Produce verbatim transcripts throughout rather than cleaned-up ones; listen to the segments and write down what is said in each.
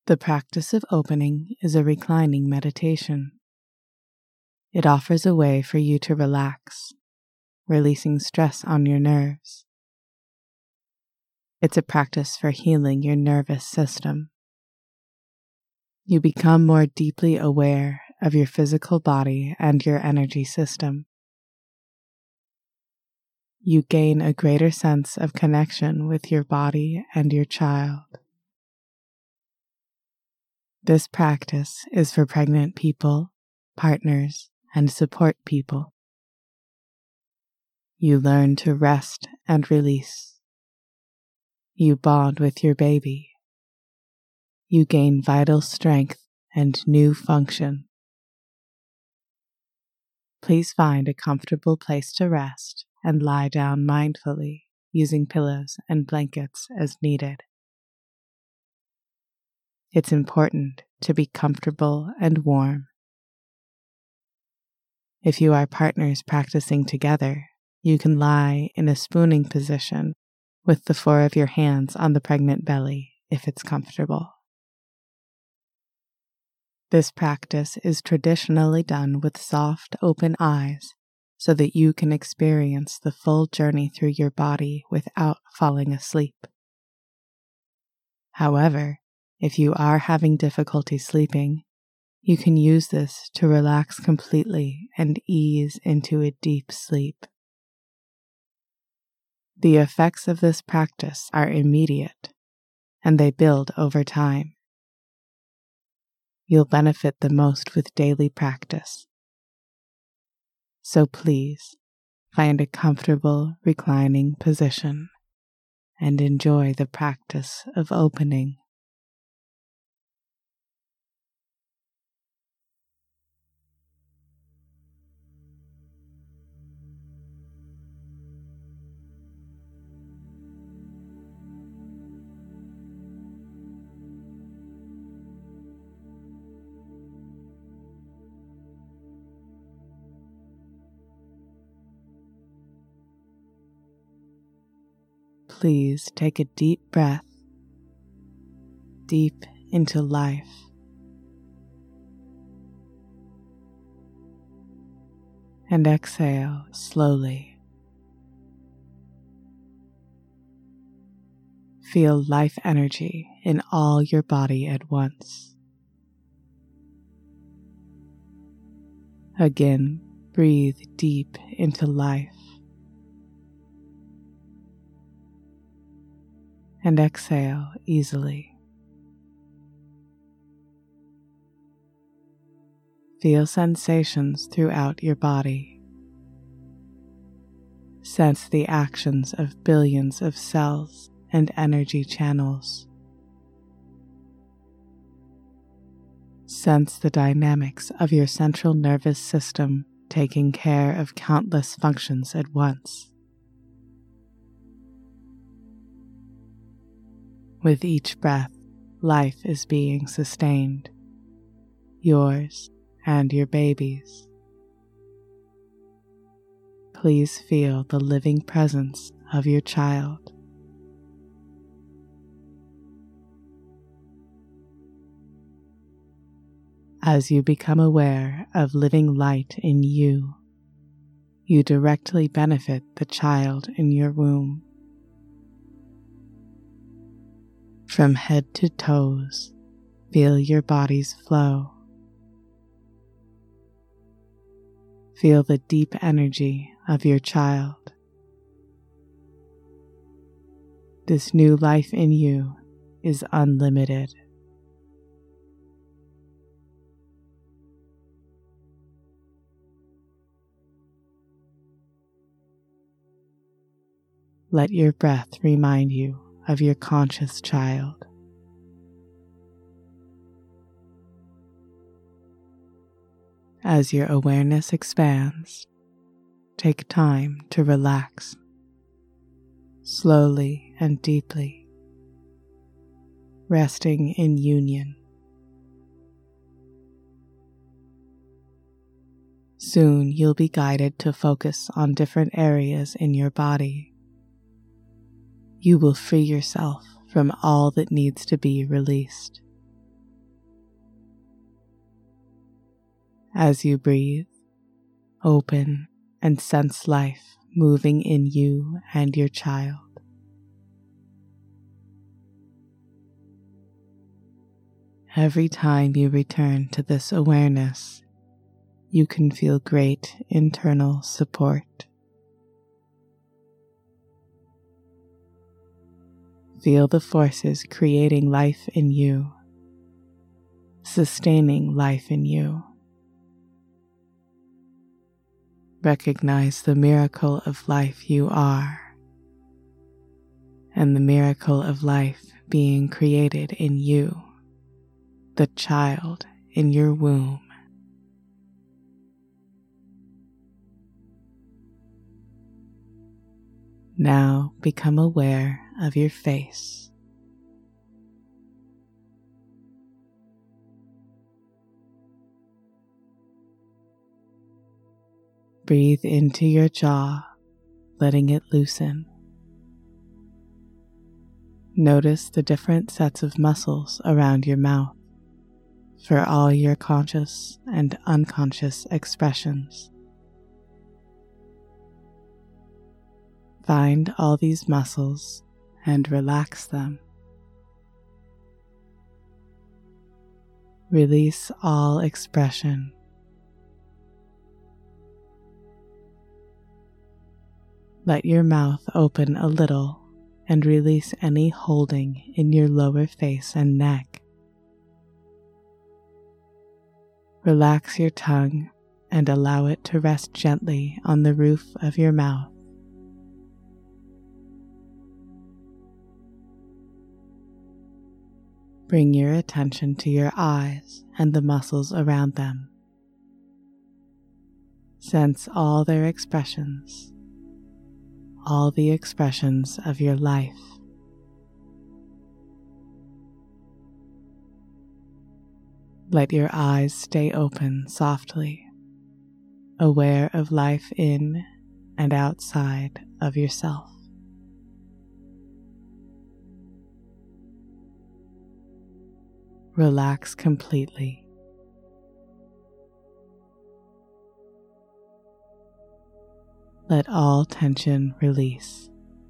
The practice of opening is a reclining meditation. It offers a way for you to relax, releasing stress on your nerves. It's a practice for healing your nervous system. You become more deeply aware of your physical body and your energy system. You gain a greater sense of connection with your body and your child. This practice is for pregnant people, partners, and support people. You learn to rest and release. You bond with your baby. You gain vital strength and new function. Please find a comfortable place to rest and lie down mindfully, using pillows and blankets as needed. It's important to be comfortable and warm. If you are partners practicing together, you can lie in a spooning position with the four of your hands on the pregnant belly if it's comfortable. This practice is traditionally done with soft, open eyes so that you can experience the full journey through your body without falling asleep. However, if you are having difficulty sleeping, you can use this to relax completely and ease into a deep sleep. The effects of this practice are immediate, and they build over time. You'll benefit the most with daily practice. So please, find a comfortable reclining position and enjoy the practice of opening. Please take a deep breath, deep into life. And exhale slowly. Feel life energy in all your body at once. Again, breathe deep into life. And exhale easily. Feel sensations throughout your body. Sense the actions of billions of cells and energy channels. Sense the dynamics of your central nervous system taking care of countless functions at once. With each breath, life is being sustained, yours and your baby's. Please feel the living presence of your child. As you become aware of living light in you, you directly benefit the child in your womb. From head to toes, feel your body's flow. Feel the deep energy of your child. This new life in you is unlimited. Let your breath remind you of your conscious child. As your awareness expands, take time to relax, slowly and deeply, resting in union. Soon you'll be guided to focus on different areas in your body. You will free yourself from all that needs to be released. As you breathe, open and sense life moving in you and your child. Every time you return to this awareness, you can feel great internal support. Feel the forces creating life in you, sustaining life in you. Recognize the miracle of life you are, and the miracle of life being created in you, the child in your womb. Now become aware of your face. Breathe into your jaw, letting it loosen. Notice the different sets of muscles around your mouth for all your conscious and unconscious expressions. Find all these muscles and relax them. Release all expression. Let your mouth open a little and release any holding in your lower face and neck. Relax your tongue and allow it to rest gently on the roof of your mouth. Bring your attention to your eyes and the muscles around them. Sense all their expressions, all the expressions of your life. Let your eyes stay open softly, aware of life in and outside of yourself. Relax completely. Let all tension release.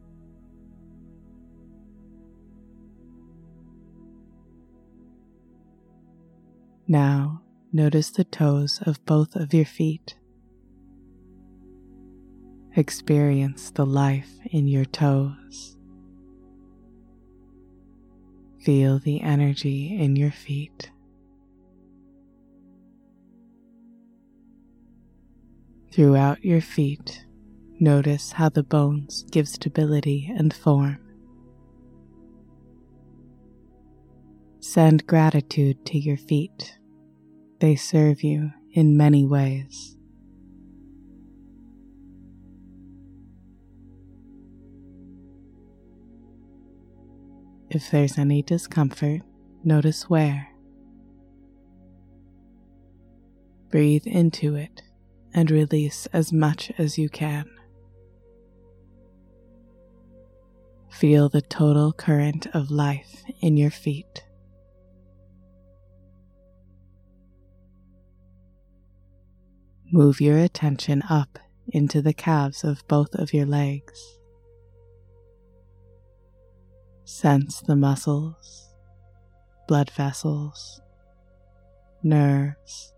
Now, notice the toes of both of your feet. Experience the life in your toes. Feel the energy in your feet. Throughout your feet, notice how the bones give stability and form. Send gratitude to your feet. They serve you in many ways. If there's any discomfort, notice where. Breathe into it and release as much as you can. Feel the total current of life in your feet. Move your attention up into the calves of both of your legs. Sense the muscles, blood vessels, nerves.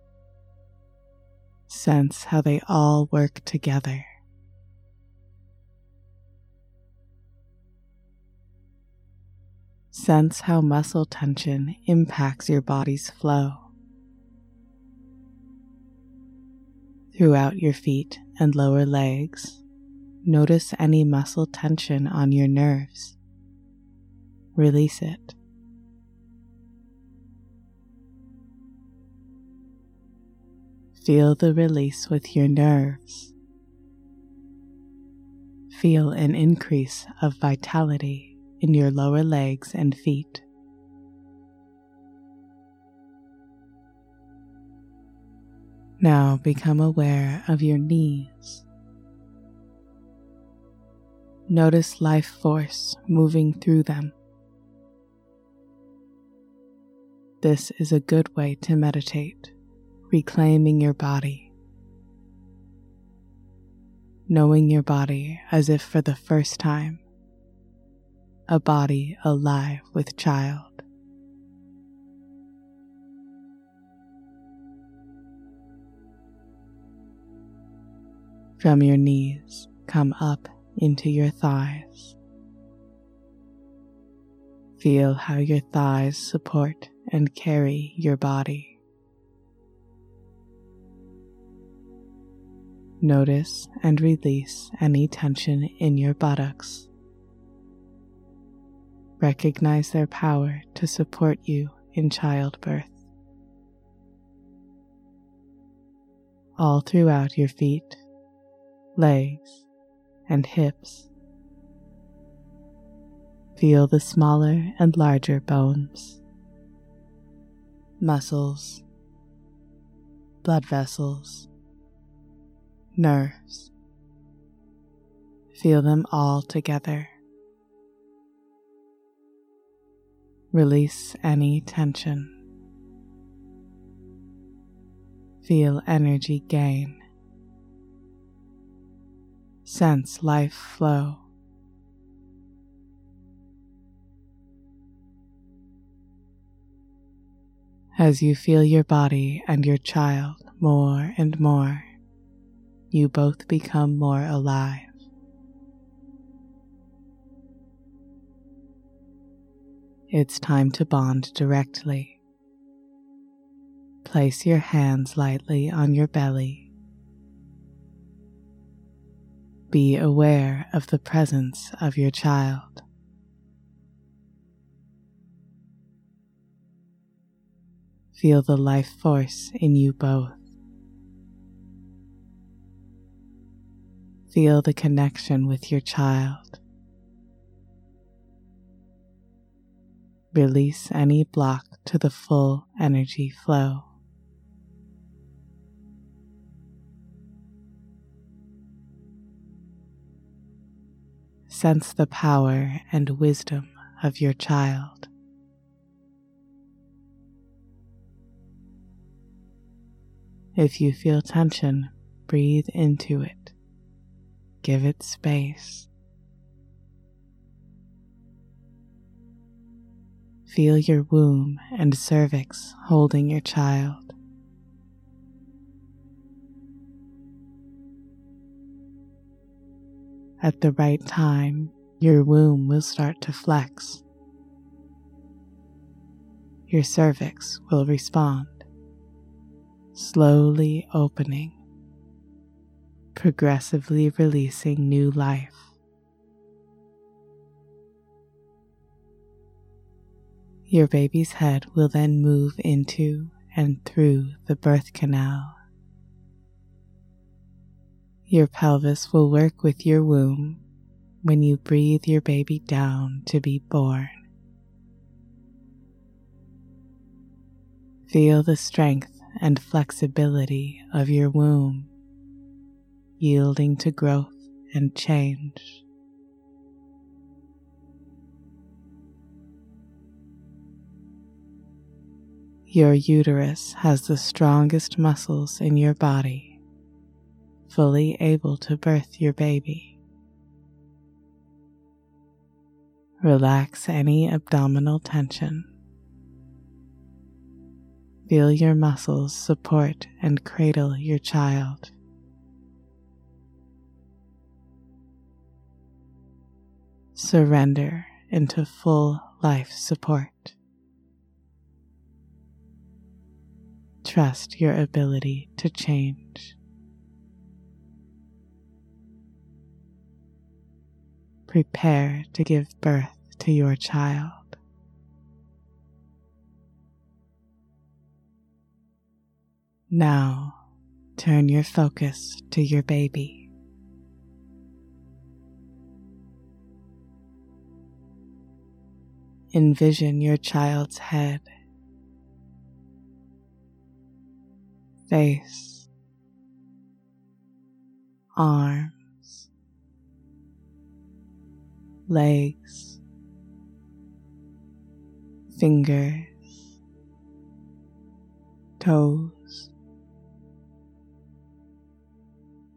Sense how they all work together. Sense how muscle tension impacts your body's flow. Throughout your feet and lower legs, notice any muscle tension on your nerves. Release it. Feel the release with your nerves. Feel an increase of vitality in your lower legs and feet. Now become aware of your knees. Notice life force moving through them. This is a good way to meditate, reclaiming your body, knowing your body as if for the first time, a body alive with child. From your knees, come up into your thighs. Feel how your thighs support and carry your body. Notice and release any tension in your buttocks. Recognize their power to support you in childbirth. All throughout your feet, legs, and hips. Feel the smaller and larger bones, muscles, blood vessels, nerves. Feel them all together. Release any tension. Feel energy gain. Sense life flow. As you feel your body and your child more and more, you both become more alive. It's time to bond directly. Place your hands lightly on your belly. Be aware of the presence of your child. Feel the life force in you both. Feel the connection with your child. Release any block to the full energy flow. Sense the power and wisdom of your child. If you feel tension, breathe into it. Give it space. Feel your womb and cervix holding your child. At the right time, your womb will start to flex. Your cervix will respond, slowly opening, progressively releasing new life. Your baby's head will then move into and through the birth canal. Your pelvis will work with your womb when you breathe your baby down to be born. Feel the strength and flexibility of your womb, yielding to growth and change. Your uterus has the strongest muscles in your body, fully able to birth your baby. Relax any abdominal tension. Feel your muscles support and cradle your child. Surrender into full life support. Trust your ability to change. Prepare to give birth to your child. Now, turn your focus to your baby. Envision your child's head, face, arms, legs, fingers, toes,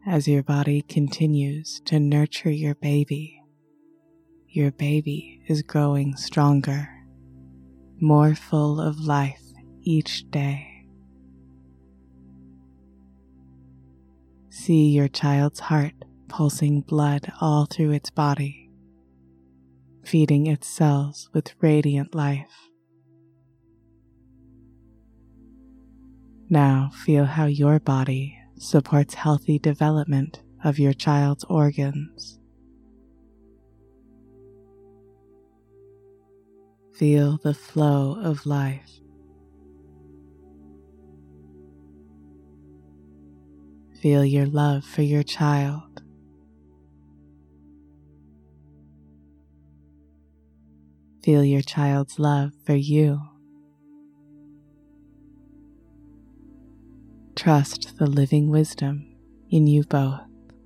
as your body continues to nurture your baby. Your baby is growing stronger, more full of life each day. See your child's heart pulsing blood all through its body, feeding its cells with radiant life. Now feel how your body supports healthy development of your child's organs. Feel the flow of life. Feel your love for your child. Feel your child's love for you. Trust the living wisdom in you both.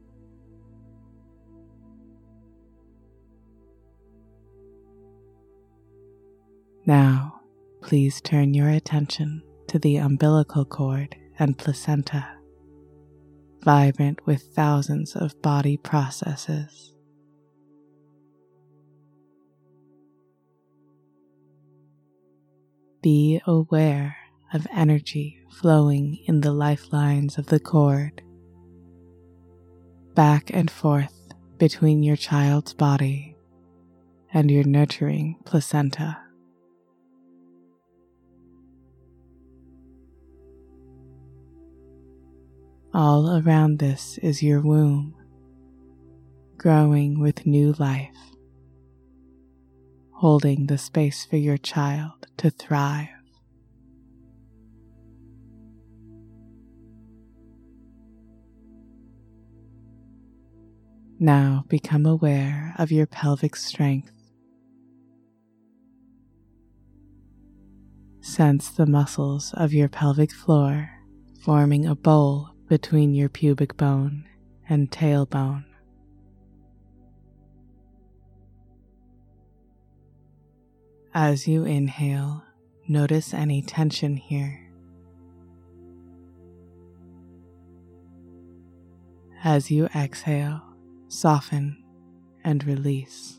Now, please turn your attention to the umbilical cord and placenta, vibrant with thousands of body processes. Be aware of energy flowing in the lifelines of the cord, back and forth between your child's body and your nurturing placenta. All around this is your womb, growing with new life, holding the space for your child to thrive. Now become aware of your pelvic strength. Sense the muscles of your pelvic floor forming a bowl between your pubic bone and tailbone. As you inhale, notice any tension here. As you exhale, soften and release.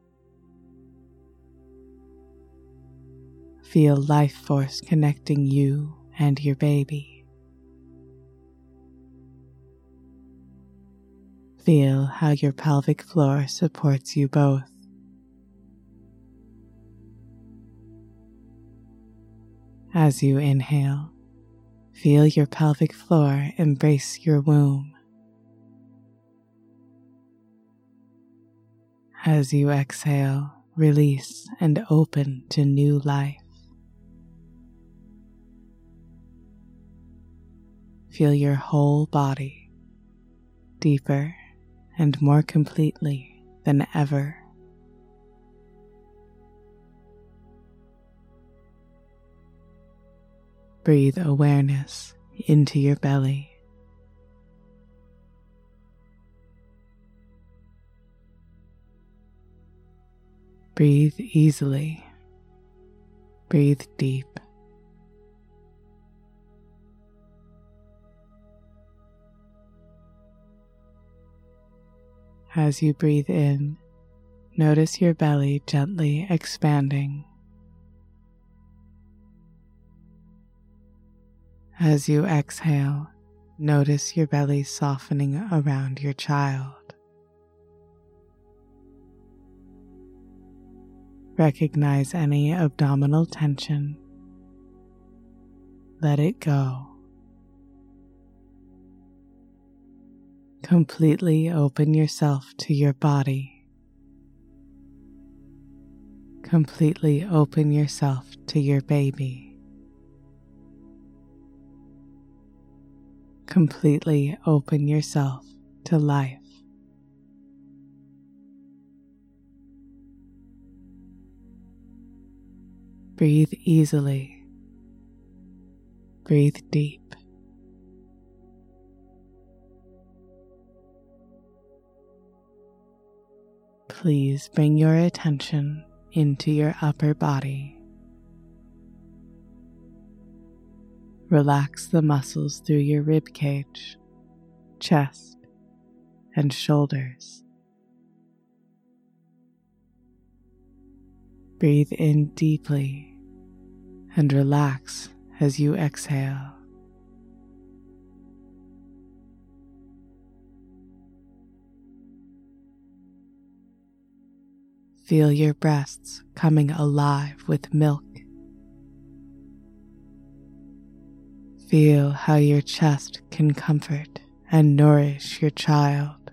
Feel life force connecting you and your baby. Feel how your pelvic floor supports you both. As you inhale, feel your pelvic floor embrace your womb. As you exhale, release and open to new life. Feel your whole body, deeper and more completely than ever. Breathe awareness into your belly. Breathe easily. Breathe deep. As you breathe in, notice your belly gently expanding. As you exhale, notice your belly softening around your child. Recognize any abdominal tension. Let it go. Completely open yourself to your body. Completely open yourself to your baby. Completely open yourself to life. Breathe easily. Breathe deep. Please bring your attention into your upper body. Relax the muscles through your rib cage, chest, and shoulders. Breathe in deeply and relax as you exhale. Feel your breasts coming alive with milk. Feel how your chest can comfort and nourish your child.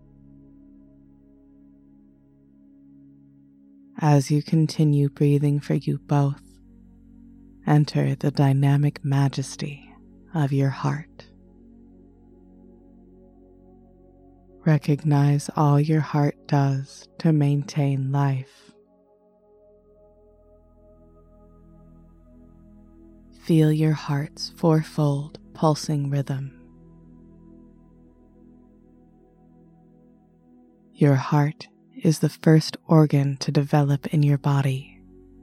As you continue breathing for you both, enter the dynamic majesty of your heart. Recognize all your heart does to maintain life. Feel your heart's fourfold pulsing rhythm. Your heart is the first organ to develop in your body.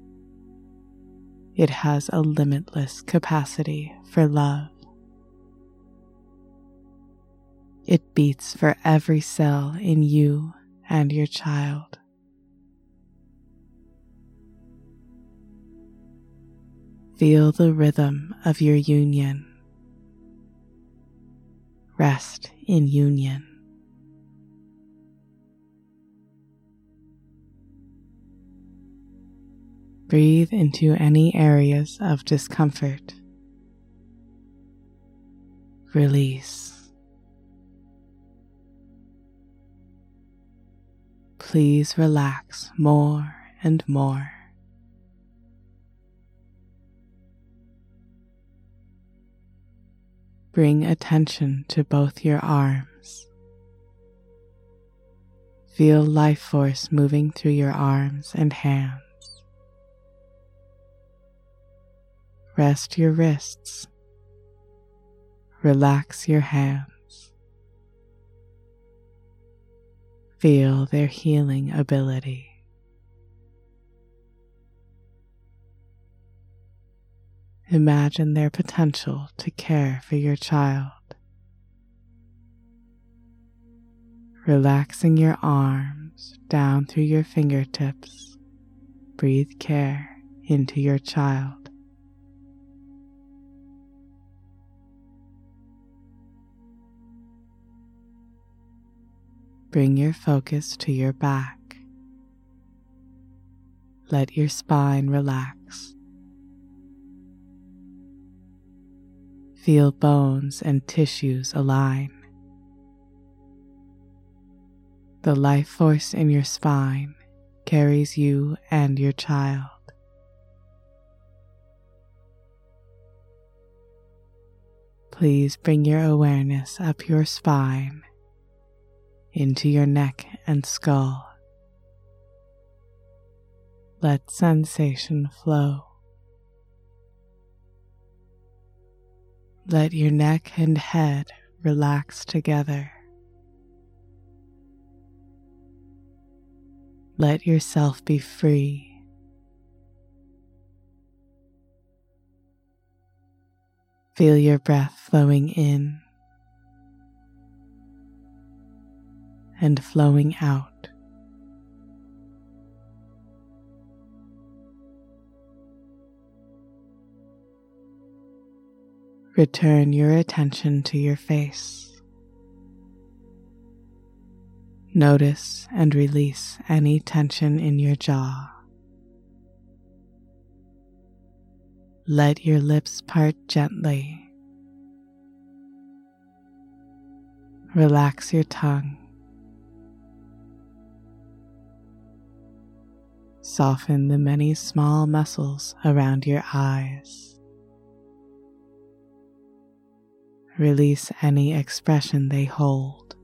It has a limitless capacity for love. It beats for every cell in you and your child. Feel the rhythm of your union. Rest in union. Breathe into any areas of discomfort. Release. Please relax more and more. Bring attention to both your arms. Feel life force moving through your arms and hands. Rest your wrists. Relax your hands. Feel their healing ability. Imagine their potential to care for your child. Relaxing your arms down through your fingertips, breathe care into your child. Bring your focus to your back. Let your spine relax. Feel bones and tissues align. The life force in your spine carries you and your child. Please bring your awareness up your spine, into your neck and skull. Let sensation flow. Let your neck and head relax together. Let yourself be free. Feel your breath flowing in and flowing out. Return your attention to your face. Notice and release any tension in your jaw. Let your lips part gently. Relax your tongue. Soften the many small muscles around your eyes. Release any expression they hold.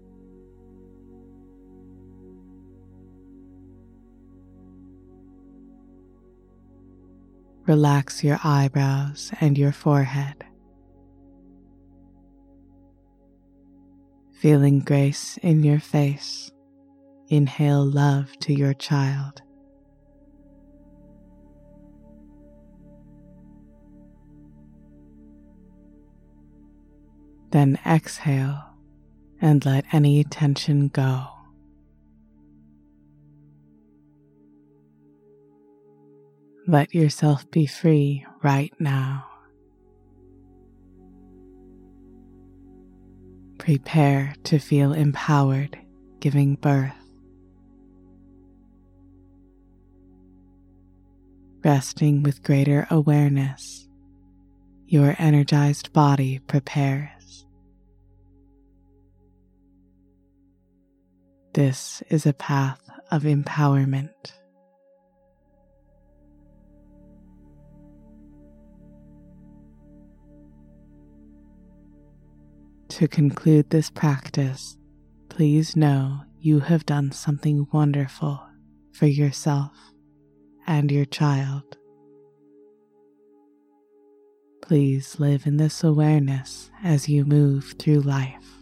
Relax your eyebrows and your forehead. Feeling grace in your face, inhale love to your child. Then exhale and let any tension go. Let yourself be free right now. Prepare to feel empowered, giving birth. Resting with greater awareness, your energized body prepares. This is a path of empowerment. To conclude this practice, please know you have done something wonderful for yourself and your child. Please live in this awareness as you move through life.